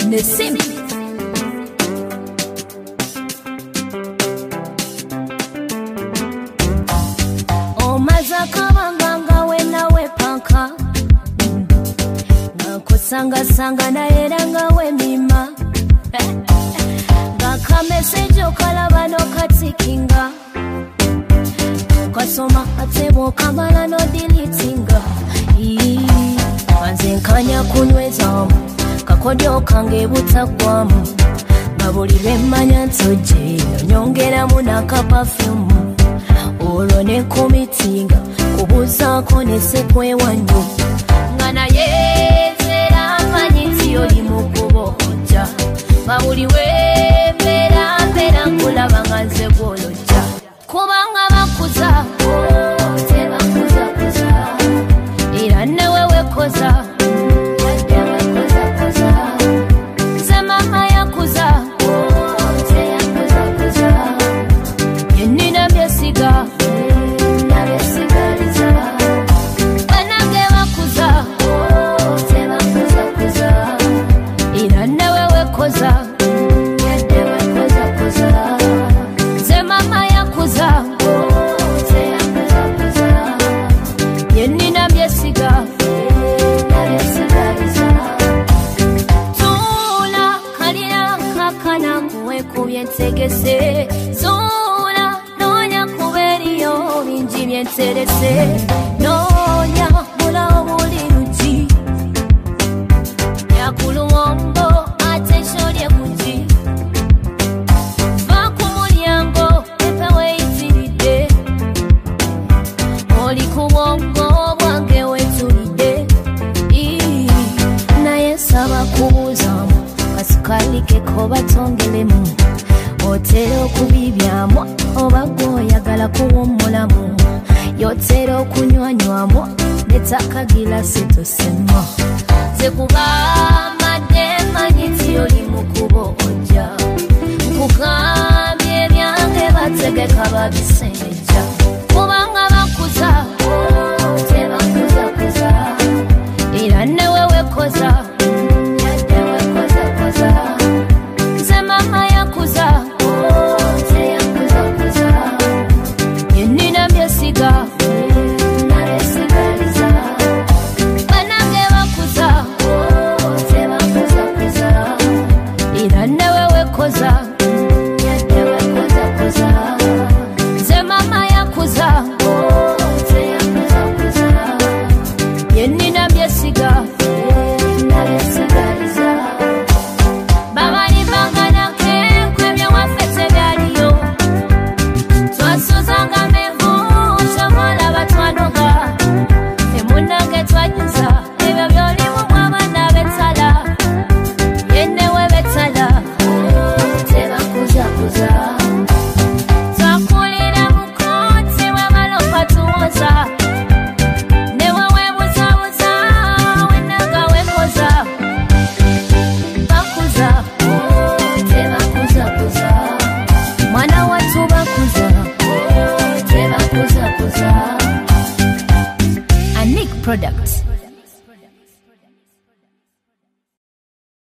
Nesim Omaza kabanganga wena wepanka Sanga na eranga we mima Gaka message okalaba no katikinga Kasoma atebo kamala no deletinga Manze nkanya kunyweza kakodyo kange butakwamu Babulire manya ntoje nyongera munaka perfume Olone komitinga kubuza kone sekwe wanyu Ngana yezera manyiti yoli mukubo oja Mabuli wemera mbera kulaba nganze gwoloja Kubanga bakuza Teba kuza Ira newe wekoza Ze mama yakuza Teya kuza Yenina myesiga Ze mama yakuza Yenina myesiga Tula kalira kakana kuwe kubyentegese Tula nonya kuberiyo binji byenterese Nonya mula obuli ruji Yakulu wombo ateshorye kuji Vakumulyango epewe itiride Oli kuwongo bwange wetulide Naye saba kubuzamu Kasukalike ko batongelemu Otera okubibyamu oba gwoyagala kuwummulamu Yotera okunywanywamo netaka gilasi tosema Zekubamade manyiti yoli mukubo oja Nkugambye byange bategeka babisenja Kubanga bakuza Teba kuza Ira newe wekoza